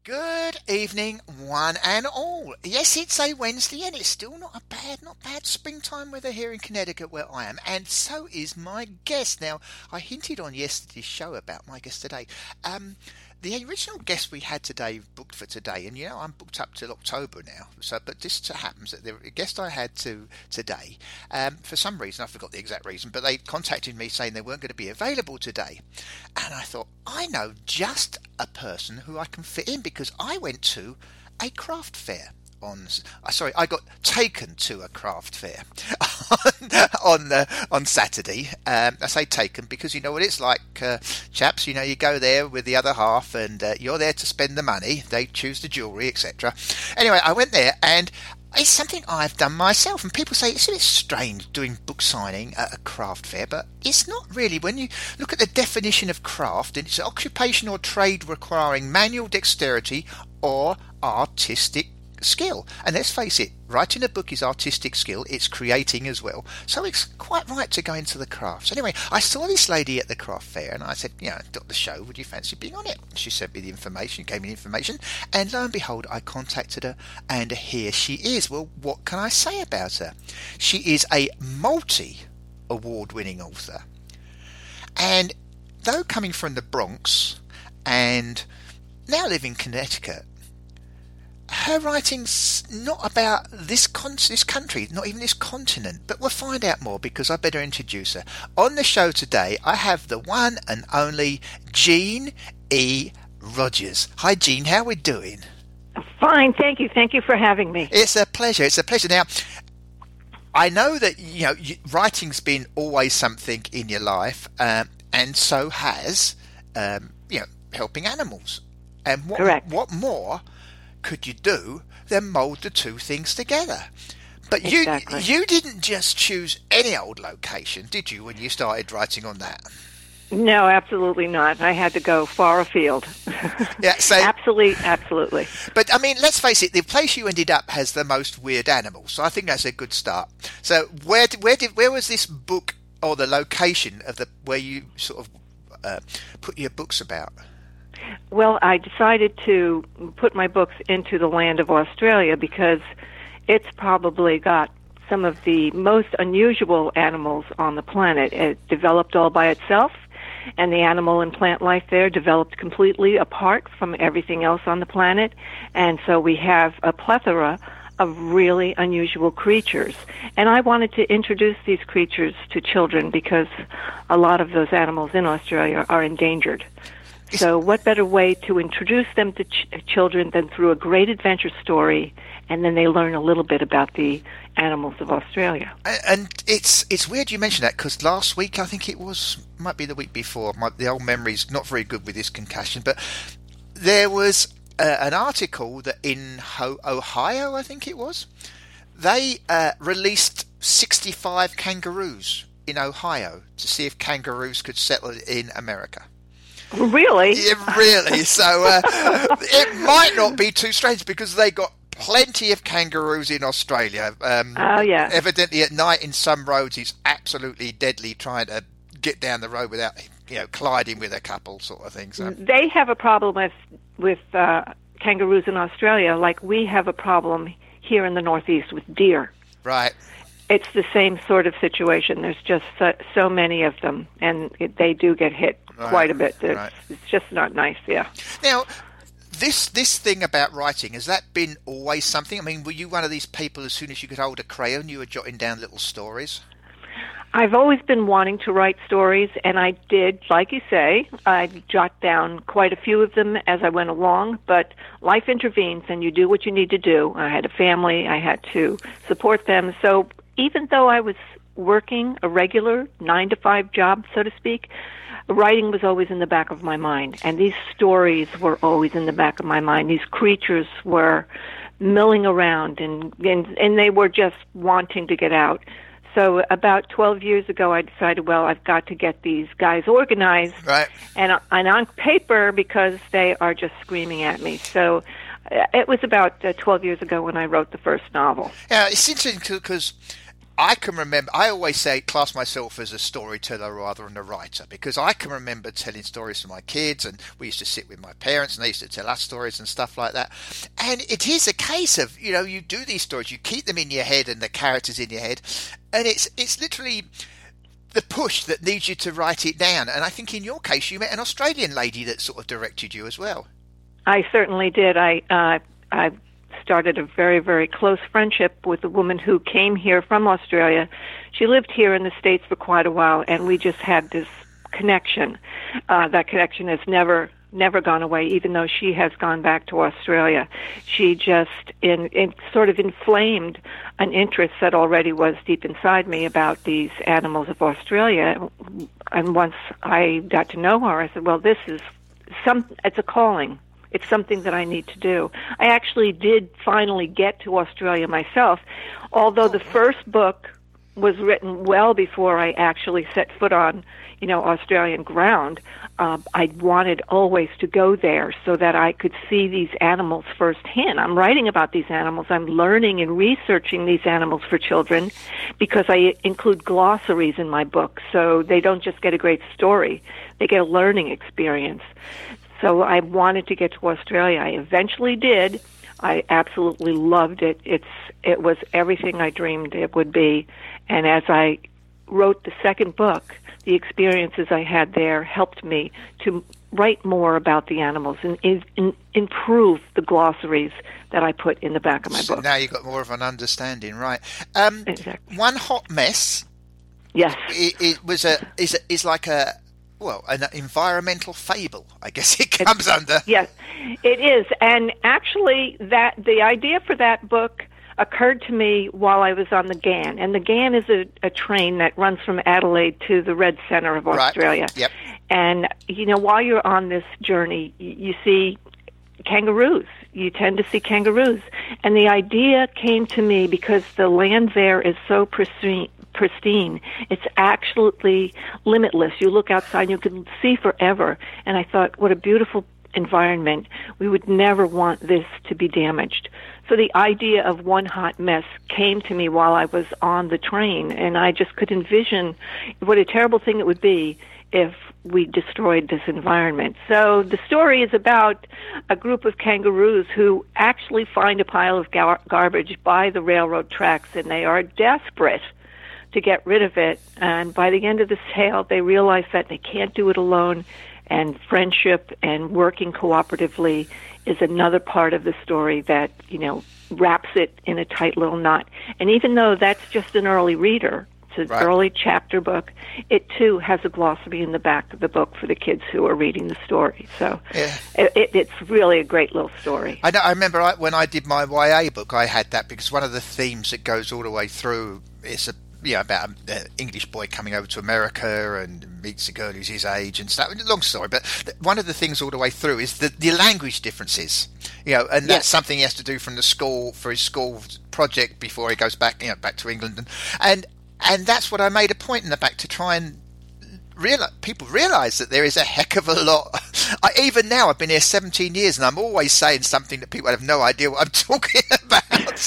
Good evening, one and all. Yes, it's a Wednesday, and it's still not bad springtime weather here in Connecticut where I am, and so is my guest. Now, I hinted on yesterday's show about my guest today. The original guest we had today booked for today, and I'm booked up till October now. So, but this happens that the guest I had today, for some reason I forgot the exact reason, but they contacted me saying they weren't going to be available today, and I thought I know just a person who I can fit in because I went to a craft fair. I got taken to a craft fair on Saturday. I say taken because you know what it's like, chaps. You go there with the other half, and you're there to spend the money. They choose the jewellery, etc. Anyway, I went there, and it's something I've done myself. And people say it's a bit strange doing book signing at a craft fair, but it's not really. When you look at the definition of craft, it's an occupation or trade requiring manual dexterity or artistic skill. And let's face it, writing a book is artistic skill. It's creating as well, so it's quite right to go into the crafts. Anyway, I saw this lady at the craft fair, and I said, got the show, would you fancy being on it? She sent me the information, gave me the information, and lo and behold, I contacted her, and here she is. Well, what can I say about her? She is a multi-award-winning author, and though coming from the Bronx and now living in Connecticut, her writing's not about this country, not even this continent, but we'll find out more because I better introduce her. On the show today, I have the one and only Jean E. Rogers. Hi, Jean. How are we doing? Fine, thank you. Thank you for having me. It's a pleasure. Now, I know that writing's been always something in your life, and so has helping animals. And Correct. What more could you do than mould the two things together? But exactly. you didn't just choose any old location, did you, when you started writing on that? No, absolutely not. I had to go far afield. Yeah, so absolutely. But I mean, let's face it, the place you ended up has the most weird animals, so I think that's a good start. So where was this book, or the location of where you sort of put your books about? Well, I decided to put my books into the land of Australia because it's probably got some of the most unusual animals on the planet. It developed all by itself, and the animal and plant life there developed completely apart from everything else on the planet. And so we have a plethora of really unusual creatures. And I wanted to introduce these creatures to children because a lot of those animals in Australia are endangered. So what better way to introduce them to children than through a great adventure story, and then they learn a little bit about the animals of Australia. And it's weird you mention that, because last week, I think it might be the week before, the old memory's not very good with this concussion, but there was an article that in Ohio, I think it was, they released 65 kangaroos in Ohio to see if kangaroos could settle in America. Really? Yeah, really. So it might not be too strange because they got plenty of kangaroos in Australia. Oh, yeah. Evidently at night in some roads it's absolutely deadly trying to get down the road without colliding with a couple sort of thing. So they have a problem with kangaroos in Australia like we have a problem here in the Northeast with deer. Right. It's the same sort of situation. There's just so many of them, and they do get hit quite a bit. It's just not nice, yeah. Now, this thing about writing, has that been always something? I mean, were you one of these people, as soon as you could hold a crayon, you were jotting down little stories? I've always been wanting to write stories, and I did, like you say, I jot down quite a few of them as I went along, but life intervenes, and you do what you need to do. I had a family, I had to support them, so even though I was working a regular 9-to-5 job, so to speak, writing was always in the back of my mind, and these stories were always in the back of my mind. These creatures were milling around, and they were just wanting to get out. So about 12 years ago, I decided, well, I've got to get these guys organized, right, and on paper, because they are just screaming at me. So it was about 12 years ago when I wrote the first novel. Yeah, it's interesting because I can remember, I always class myself as a storyteller rather than a writer, because I can remember telling stories to my kids, and we used to sit with my parents and they used to tell us stories and stuff like that. And it is a case of, you do these stories, you keep them in your head and the characters in your head, and it's literally the push that needs you to write it down. And I think in your case, you met an Australian lady that sort of directed you as well. I certainly did. I started a very, very close friendship with a woman who came here from Australia. She lived here in the States for quite a while, and we just had this connection. That connection has never gone away, even though she has gone back to Australia. She just sort of inflamed an interest that already was deep inside me about these animals of Australia. And once I got to know her, I said, well, it's a calling. It's something that I need to do. I actually did finally get to Australia myself, although the first book was written well before I actually set foot on, Australian ground. I wanted always to go there so that I could see these animals firsthand. I'm writing about these animals. I'm learning and researching these animals for children because I include glossaries in my book, so they don't just get a great story. They get a learning experience. So I wanted to get to Australia. I eventually did. I absolutely loved it. It was everything I dreamed it would be. And as I wrote the second book, the experiences I had there helped me to write more about the animals and improve the glossaries that I put in the back of my book. Now you've got more of an understanding, right? Exactly. One Hot Mess. Yes. Is like an environmental fable, I guess it comes under. Yes, it is. And actually, the idea for that book occurred to me while I was on the GAN. And the GAN is a train that runs from Adelaide to the Red Centre of Australia. Right. Yep. And, while you're on this journey, you see kangaroos. You tend to see kangaroos. And the idea came to me because the land there is so pristine. It's absolutely limitless. You look outside and you can see forever. And I thought, what a beautiful environment. We would never want this to be damaged. So the idea of One Hot Mess came to me while I was on the train, and I just could envision what a terrible thing it would be if we destroyed this environment. So the story is about a group of kangaroos who actually find a pile of garbage by the railroad tracks, and they are desperate to get rid of it. And by the end of the tale, they realize that they can't do it alone, and friendship and working cooperatively is another part of the story that, wraps it in a tight little knot. And even though that's just an early reader, it's an early chapter book, it too has a glossary in the back of the book for the kids who are reading the story. So it's really a great little story. I know. I remember when I did my YA book, I had that because one of the themes that goes all the way through is about an English boy coming over to America and meets a girl who's his age and stuff. Long story, but one of the things all the way through is the language differences. And that's something he has to do from the school for his school project before he goes back, back to England, and that's what I made a point in the back to try and people realise that there is a heck of a lot. Even now, I've been here 17 years, and I'm always saying something that people have no idea what I'm talking about.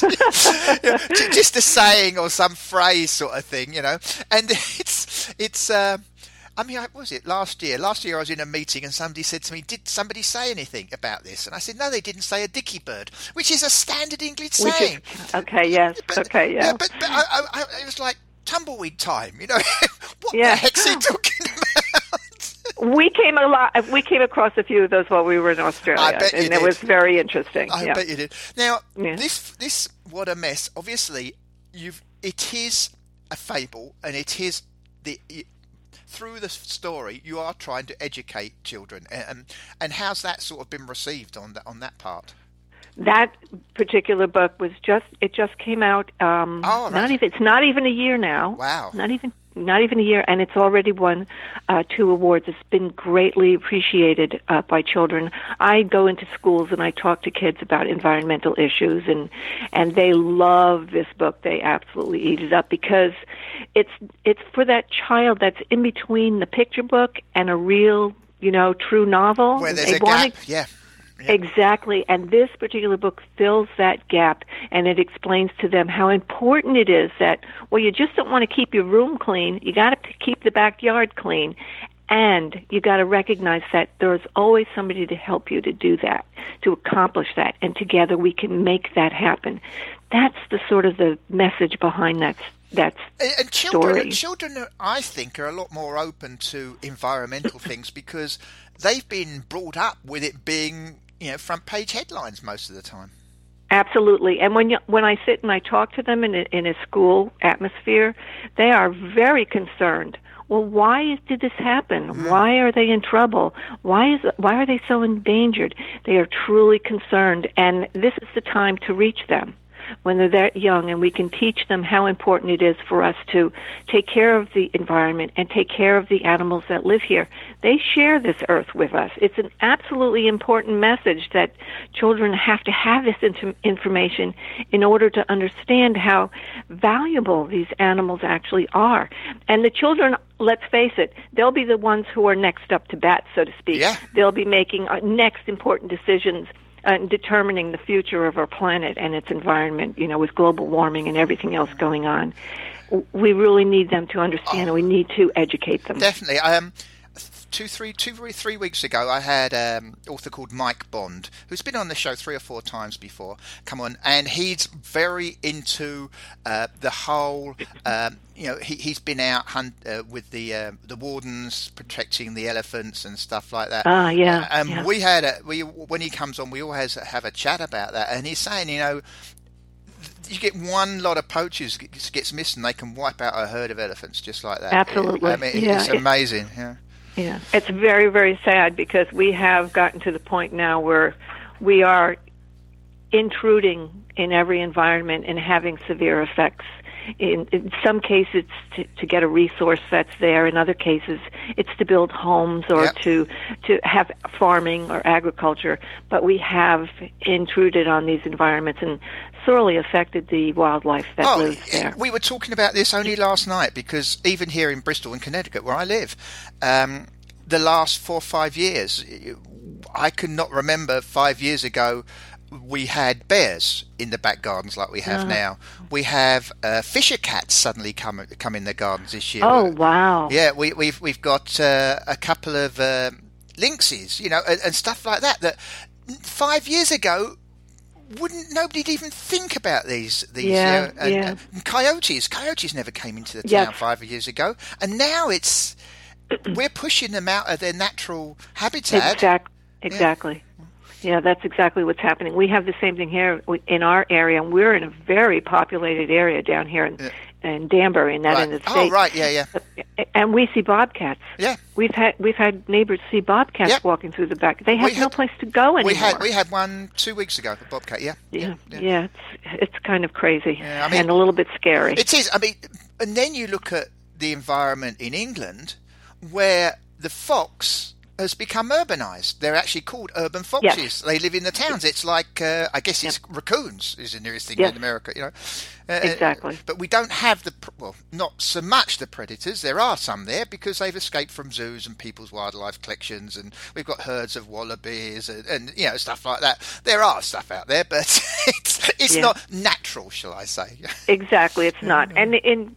Just a saying or some phrase sort of thing, And it's. What was it last year? Last year I was in a meeting and somebody said to me, "Did somebody say anything about this?" And I said, "No, they didn't say a dicky bird," which is a standard English saying. Okay, yes. Okay, yeah. But it was like tumbleweed time, What the heck's he talking about? We came across a few of those while we were in Australia, and it was very interesting. I bet you did. Now, this What a Mess. Obviously, it is a fable, and it is through the story you are trying to educate children, and how's that sort of been received on that part? That particular book just came out. It's not even a year now. Wow. Not even a year, and it's already won 2 awards. It's been greatly appreciated by children. I go into schools and I talk to kids about environmental issues, and they love this book. They absolutely eat it up because it's for that child that's in between the picture book and a real, true novel. Where there's a gap, yeah. Exactly. And this particular book fills that gap, and it explains to them how important it is that, well, you just don't want to keep your room clean. You got to keep the backyard clean. And you got to recognize that there's always somebody to help you to do that, to accomplish that, and together we can make that happen. That's the sort of the message behind that and children, I think, are a lot more open to environmental things because they've been brought up with it being, front page headlines most of the time. Absolutely. And when I sit and I talk to them in a school atmosphere, they are very concerned. Well, why did this happen? Why are they in trouble? Why are they so endangered? They are truly concerned, and this is the time to reach them when they're that young, and we can teach them how important it is for us to take care of the environment and take care of the animals that live here. They share this earth with us. It's an absolutely important message that children have to have this information in order to understand how valuable these animals actually are. And the children, let's face it, they'll be the ones who are next up to bat, so to speak. Yeah. They'll be making next important decisions determining the future of our planet and its environment, with global warming and everything else going on. We really need them to understand, and we need to educate them. Definitely. 3 weeks ago, I had an author called Mike Bond, who's been on the show 3 or 4 times before, come on, and he's very into the whole, he's been out with the wardens protecting the elephants and stuff like that. Yeah. We had when he comes on, we always have a chat about that, and he's saying, you get one lot of poachers gets missed, and they can wipe out a herd of elephants just like that. Absolutely. I mean, it's amazing. Yeah. Yeah, it's very, very sad because we have gotten to the point now where we are intruding in every environment and having severe effects. In some cases, it's to get a resource that's there. In other cases, it's to build homes or to have farming or agriculture. But we have intruded on these environments and sorely affected the wildlife that lives there. We were talking about this only last night because even here in Bristol in Connecticut, where I live, the last 4 or 5 years, I could not remember 5 years ago we had bears in the back gardens like we have now. We have fisher cats suddenly come in the gardens this year. Oh, wow. Yeah, we've got a couple of lynxes, and stuff like that 5 years ago nobody'd even think about these and coyotes never came into the town 5 years ago, and now we're pushing them out of their natural habitat. Exactly. Yeah, that's exactly what's happening. We have the same thing here in our area, and we're in a very populated area down here in Danbury, and that in the state. Oh, right, yeah. And we see bobcats. Yeah, we've had neighbors see bobcats walking through the back. They have no place to go anymore. We had one 2 weeks ago, a bobcat. Yeah. It's kind of crazy and a little bit scary. It is. I mean, and then you look at the environment in England, where the fox has become urbanized. They're actually called urban foxes. Yes. They live in the towns. It's like, I guess it's raccoons is the nearest thing in America, Exactly. But we don't have not so much the predators. There are some there because they've escaped from zoos and people's wildlife collections, and we've got herds of wallabies and stuff like that. There are stuff out there, but it's not natural, shall I say. Exactly, it's not. And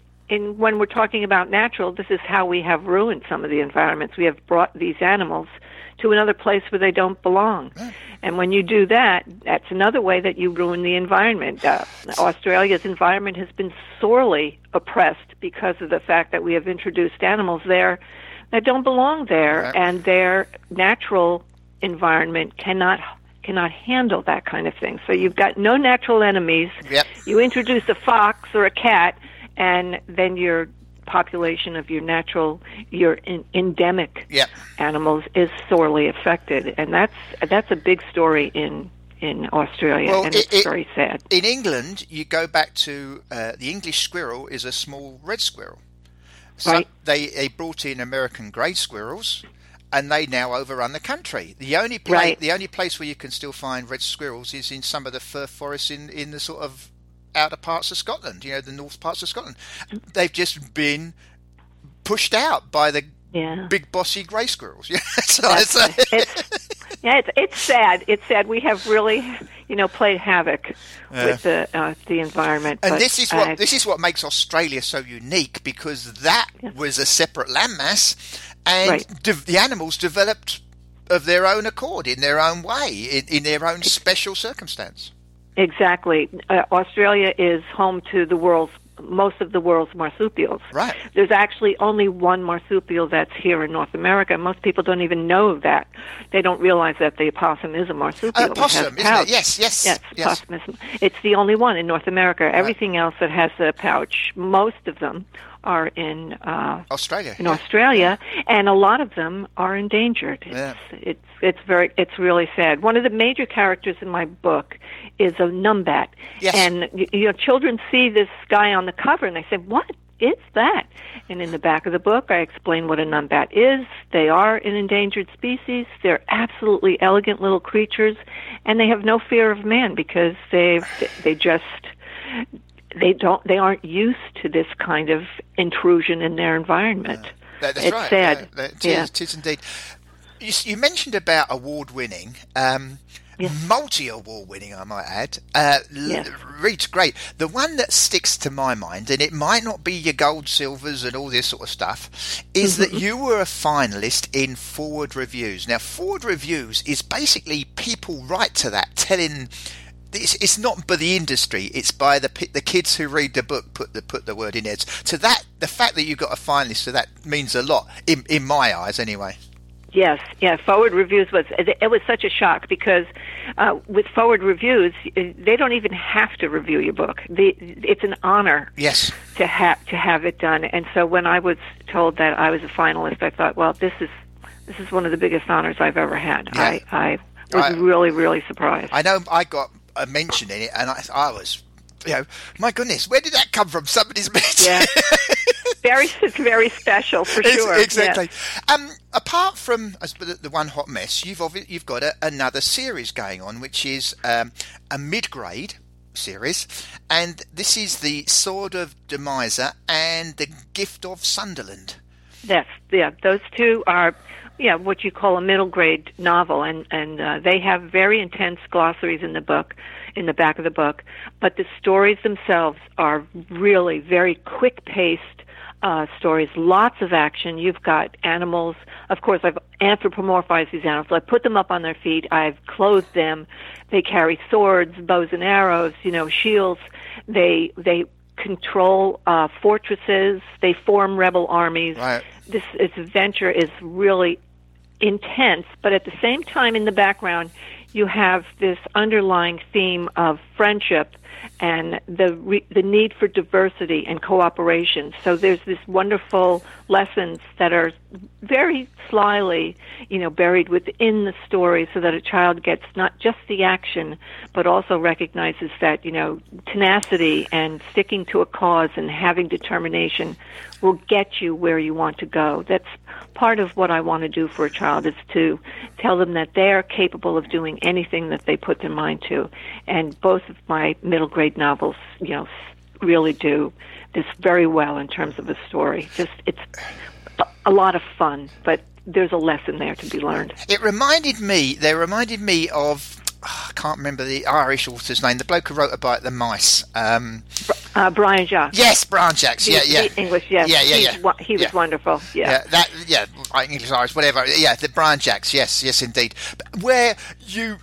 when we're talking about natural, this is how we have ruined some of the environments. We have brought these animals to another place where they don't belong. And when you do that, that's another way that you ruin the environment. Australia's environment has been sorely oppressed because of the fact that we have introduced animals there that don't belong there, and their natural environment cannot handle that kind of thing. So you've got no natural enemies. You introduce a fox or a cat, and then your population of your endemic animals is sorely affected, and that's a big story in Australia, and it's very sad. In England, you go back to the English squirrel is a small red squirrel. So they brought in American grey squirrels, and they now overrun the country. The only place where you can still find red squirrels is in some of the fir forests in the sort of outer parts of Scotland, the north parts of Scotland. They've just been pushed out by the big bossy grey squirrels. Yeah, it's sad. It's sad. We have really, played havoc with the environment. And but this is what makes Australia so unique, because that was a separate landmass, and the animals developed of their own accord, in their own way, in their own special circumstance. Exactly. Australia is home to most of the world's marsupials. Right. There's actually only one marsupial that's here in North America. Most people don't even know that. They don't realize that the opossum is a marsupial. Opossum, isn't it? Yes. Opossum it's the only one in North America. Everything else that has a pouch, most of them are in Australia. Australia, and a lot of them are endangered. It's really sad. One of the major characters in my book is a numbat. Yes. And children see this guy on the cover and they say, "What is that?" And in the back of the book, I explain what a numbat is. They are an endangered species. They're absolutely elegant little creatures, and they have no fear of man because they aren't used to this kind of intrusion in their environment. That's it's right. sad. It is indeed. You mentioned about award-winning, multi-award-winning, I might add. Reads great. The one that sticks to my mind, and it might not be your gold, silvers, and all this sort of stuff, is that you were a finalist in Forward Reviews. Now, Forward Reviews is basically people write to that, telling. It's not by the industry; it's by the kids who read the book. Put the word in it. So that the fact that you got a finalist, so that means a lot in my eyes, anyway. Yes, Forward Reviews was such a shock because with Forward Reviews, they don't even have to review your book. It's an honor. Yes. To have it done. And so when I was told that I was a finalist, I thought, well, this is one of the biggest honors I've ever had. Yeah. I was really, really surprised. I know I got a mention in it, and I was, my goodness, where did that come from? Somebody's mention. Yeah. It's very special for sure. Exactly. Yes. Apart from the One Hot Mess, you've got another series going on, which is a mid-grade series, and this is the Sword of Demiser and the Gift of Sunderland. Yes, those two are what you call a middle grade novel, and they have very intense glossaries in the back of the book, but the stories themselves are really very quick paced stories, lots of action. You've got animals. Of course, I've anthropomorphized these animals. I put them up on their feet. I've clothed them. They carry swords, bows and arrows, shields. They control fortresses. They form rebel armies. Right. This adventure is really intense, but at the same time, in the background, you have this underlying theme of friendship and the need for diversity and cooperation. So there's this wonderful lessons that are very slyly, buried within the story, so that a child gets not just the action, but also recognizes that, tenacity and sticking to a cause and having determination will get you where you want to go. That's part of what I want to do for a child, is to tell them that they are capable of doing anything that they put their mind to. And both of my middle grade novels, really do this very well in terms of a story. It's a lot of fun, but there's a lesson there to be learned. They reminded me of, I can't remember the Irish author's name, the bloke who wrote about the mice. Brian Jacques. Yes, Brian Jacques. Yeah. English, yes. Yeah. He was wonderful. Yeah. English, Irish, whatever. Yeah, the Brian Jacques. Yes, indeed. Where you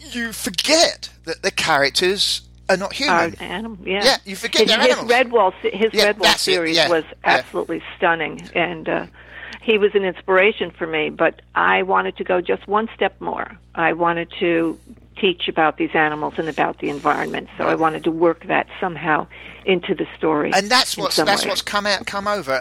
forget that the characters are not human. Yeah, you forget they're animals. His Redwall series was absolutely stunning, and he was an inspiration for me. But I wanted to go just one step more. I wanted to teach about these animals and about the environment, so I wanted to work that somehow into the story. And that's what's come over.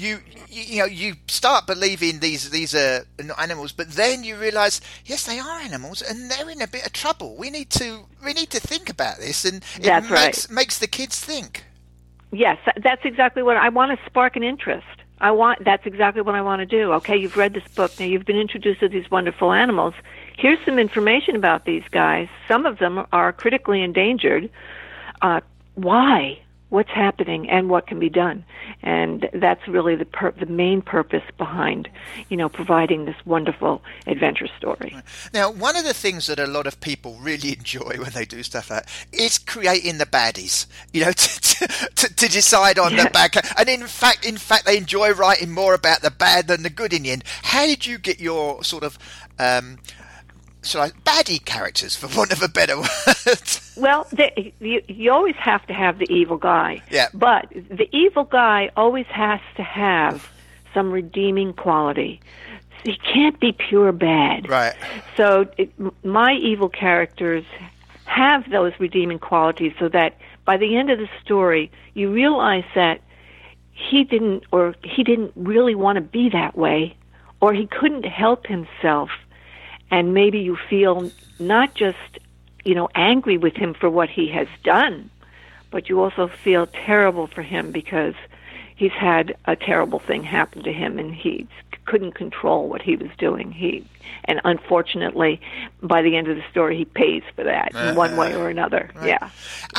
You start believing these are not animals, but then you realise, yes, they are animals, and they're in a bit of trouble. We need to think about this, and it makes the kids think. Yes, that's exactly what I want to spark an interest. That's exactly what I want to do. Okay, you've read this book. Now you've been introduced to these wonderful animals. Here's some information about these guys. Some of them are critically endangered. Why? what's happening and what can be done. And that's really the main purpose behind, providing this wonderful adventure story. Now, one of the things that a lot of people really enjoy when they do stuff like that is creating the baddies, to decide on the bad. And in fact, they enjoy writing more about the bad than the good in the end. How did you get your sort of baddie characters, for want of a better word? Well, you always have to have the evil guy. Yeah. But the evil guy always has to have some redeeming quality. He can't be pure bad. Right. So my evil characters have those redeeming qualities, so that by the end of the story, you realize that he didn't really want to be that way, or he couldn't help himself. And maybe you feel not just, angry with him for what he has done, but you also feel terrible for him because he's had a terrible thing happen to him and he couldn't control what he was doing. And unfortunately, by the end of the story, he pays for that in one way or another. Right. Yeah.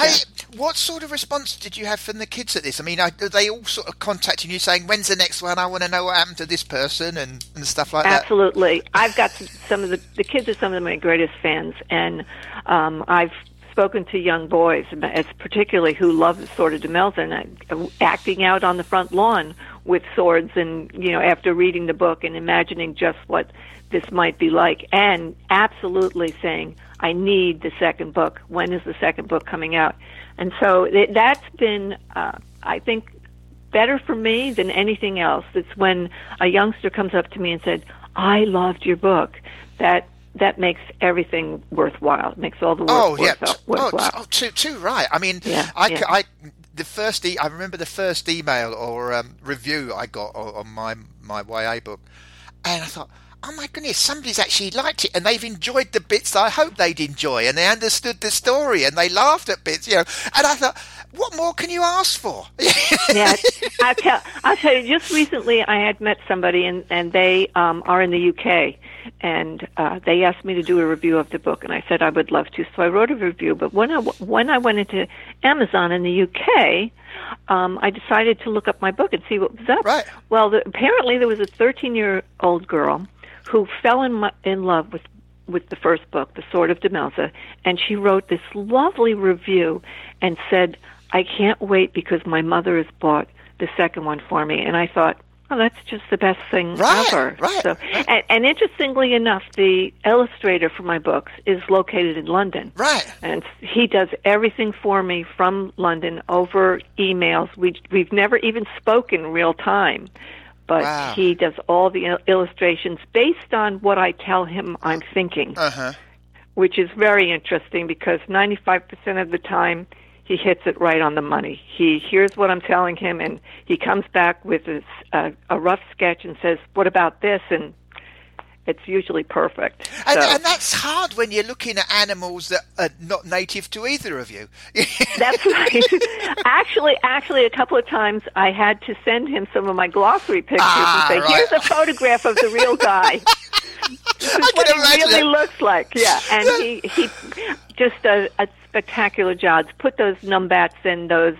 What sort of response did you have from the kids at this? I mean, are they all sort of contacting you saying, when's the next one? I want to know what happened to this person and stuff like that? Absolutely. I've got some of the kids are some of my greatest fans, and I've spoken to young boys, particularly who love the Sword of Demelza, and acting out on the front lawn with swords, and after reading the book and imagining just what this might be like, and absolutely saying, I need the second book. When is the second book coming out? And so that's been, I think, better for me than anything else. It's when a youngster comes up to me and said, I loved your book. That makes everything worthwhile. It makes all the work worthwhile. Too right. I mean, I remember the first email or review I got on my YA book, and I thought, oh my goodness, somebody's actually liked it, and they've enjoyed the bits I hoped they'd enjoy, and they understood the story, and they laughed at bits, And I thought, what more can you ask for? Yeah, I'll tell you. Just recently, I had met somebody, and they are in the UK, and they asked me to do a review of the book, and I said I would love to. So I wrote a review. But when I went into Amazon in the UK, I decided to look up my book and see what was up. Right. Well, apparently there was a 13-year-old girl who fell in love with the first book, The Sword of Demelza, and she wrote this lovely review and said, I can't wait because my mother has bought the second one for me. And I thought, oh, that's just the best thing ever. Right. So, and interestingly enough, the illustrator for my books is located in London. Right. And he does everything for me from London over emails. We've never even spoken real time. But he does all the illustrations based on what I tell him I'm thinking, which is very interesting because 95% of the time he hits it right on the money. He hears what I'm telling him, and he comes back with a rough sketch and says, what about this? And it's usually perfect. And that's hard when you're looking at animals that are not native to either of you. That's right. Actually, a couple of times I had to send him some of my glossary pictures and say, here's a photograph of the real guy. This is what he really looks like. Yeah, and he just does a spectacular job. Put those numbats and those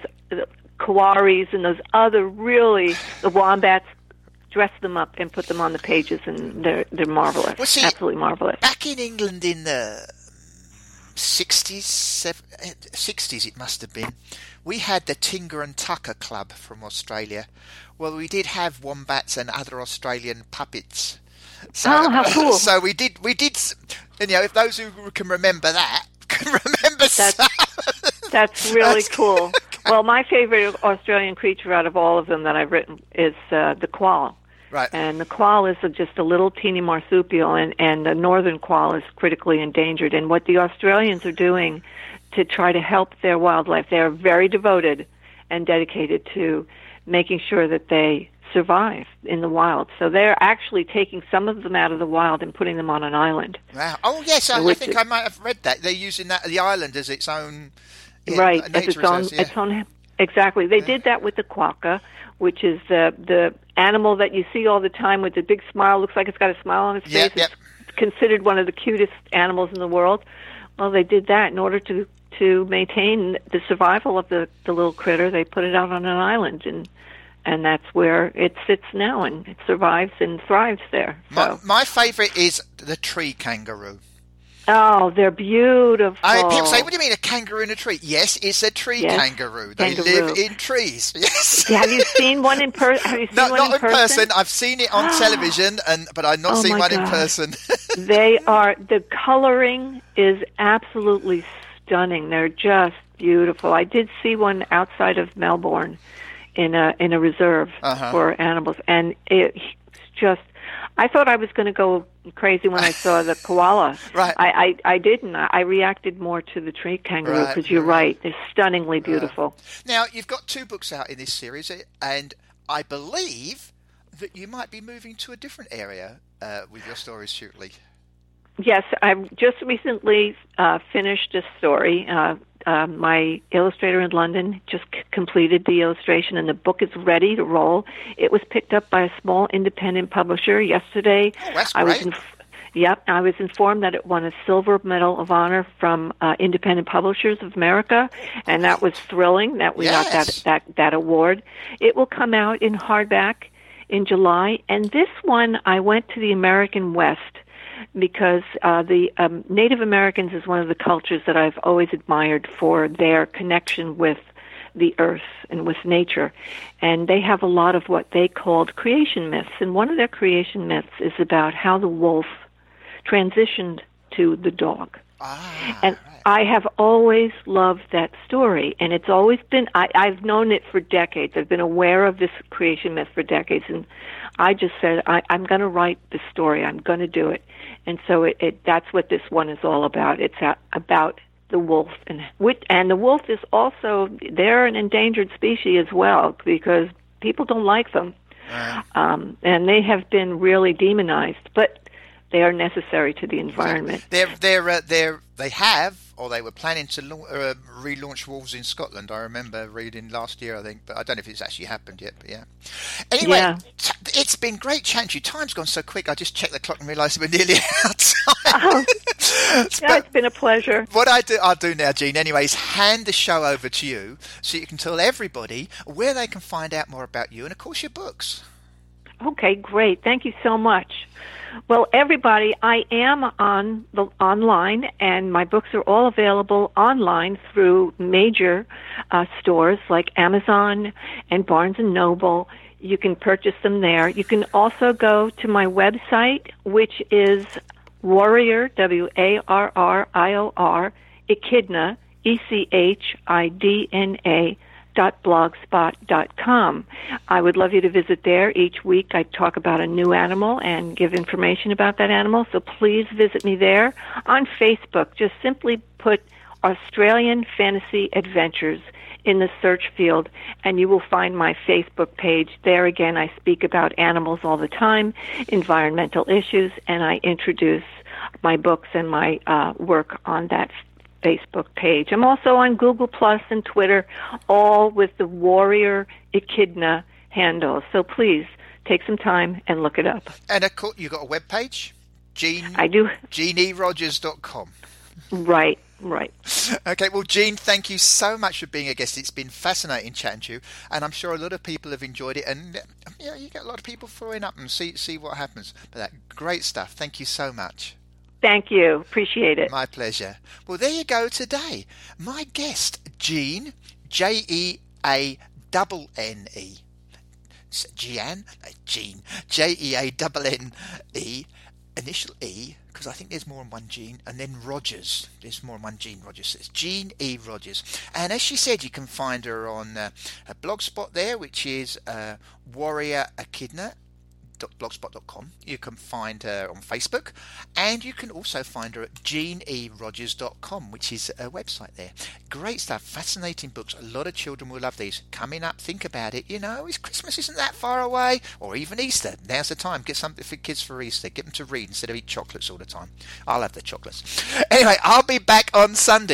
kawaris and those other the wombats, dress them up and put them on the pages, and they're marvelous. Well, see, absolutely marvelous. Back in England in the 60s it must have been, we had the Tinker and Tucker Club from Australia. Well, we did have wombats and other Australian puppets. So, how cool. So we did, if those who can remember that, can remember that's really cool. Well, my favorite Australian creature out of all of them that I've written is the quoll. Right. And the quoll is just a little teeny marsupial, and the northern quoll is critically endangered. And what the Australians are doing to try to help their wildlife, they are very devoted and dedicated to making sure that they survive in the wild. So they're actually taking some of them out of the wild and putting them on an island. Wow. Oh, yes, I think I might have read that. They're using the island as its own... Right, as its own... Exactly. They did that with the quokka, which is the animal that you see all the time with the big smile. Looks like it's got a smile on its face. It's considered one of the cutest animals in the world. Well, they did that in order to maintain the survival of the little critter. They put it out on an island, and that's where it sits now, and it survives and thrives there. So. My favourite is the tree kangaroo. Oh, they're beautiful. People say, what do you mean, a kangaroo in a tree? Yes, it's a tree kangaroo. They live in trees. Yes. Have you seen one in person? Not in person. I've seen it on television, but I've not seen one in person. The coloring is absolutely stunning. They're just beautiful. I did see one outside of Melbourne in a reserve for animals, and it's just, I thought I was going to go crazy when I saw the koala. Right. I didn't. I reacted more to the tree kangaroo, because you're right. They're stunningly beautiful. Now, you've got 2 books out in this series, and I believe that you might be moving to a different area with your stories shortly. Yes, I've just recently finished a story. My illustrator in London just completed the illustration, and the book is ready to roll. It was picked up by a small independent publisher yesterday. Oh, that's great. I was informed that it won a Silver Medal of Honor from Independent Publishers of America, and that was thrilling that we got that award. It will come out in hardback in July, and this one I went to the American West, because the Native Americans is one of the cultures that I've always admired for their connection with the earth and with nature. And they have a lot of what they called creation myths. And one of their creation myths is about how the wolf transitioned to the dog. And I have always loved that story, and it's always been, I've known it for decades. I've been aware of this creation myth for decades, and I just said, I'm going to write this story. I'm going to do it. And so that's what this one is all about. It's about the wolf. And the wolf is also, they're an endangered species as well, because people don't like them. And they have been really demonized, but they are necessary to the environment. They were planning to relaunch wolves in Scotland. I remember reading last year, I think, but I don't know if it's actually happened yet. But yeah. Anyway, it's been great chatting to you. Time's gone so quick. I just checked the clock and realised we're nearly out of time. It's been a pleasure. What I'll do now, Jean, anyway, is hand the show over to you so you can tell everybody where they can find out more about you and, of course, your books. Okay, great. Thank you so much. Well, everybody, I am online, and my books are all available online through major stores like Amazon and Barnes & Noble. You can purchase them there. You can also go to my website, which is Warrior, WARRIOR, Echidna, ECHIDNA, .blogspot.com. I would love you to visit there. Each week I talk about a new animal and give information about that animal, so please visit me there. On Facebook, just simply put Australian Fantasy Adventures in the search field, and you will find my Facebook page. There again, I speak about animals all the time, environmental issues, and I introduce my books and my work on that Facebook page. I'm also on Google Plus and Twitter, all with the Warrior Echidna handle. So please take some time and look it up. And of course, you got a web page, I do. JeanERogers.com. Right. Okay, well, Jean, thank you so much for being a guest. It's been fascinating chatting to you, and I'm sure a lot of people have enjoyed it. And you get a lot of people following up and see what happens. But that great stuff. Thank you so much. Thank you. Appreciate it. My pleasure. Well, there you go today. My guest, Jean, Jeanne. Jean, Jeanne, initial E, because I think there's more than one Jean, and then Rogers. There's more than one Jean Rogers. It's Jean E. Rogers. And as she said, you can find her on a blogspot there, which is Warrior Echidna. Blogspot.com. You can find her on Facebook, and you can also find her at JeanERogers.com, which is a website there. Great stuff, fascinating books. A lot of children will love these. Coming up, think about it. Christmas isn't that far away, or even Easter. Now's the time. Get something for kids for Easter. Get them to read instead of eat chocolates all the time. I'll have the chocolates. Anyway, I'll be back on Sunday.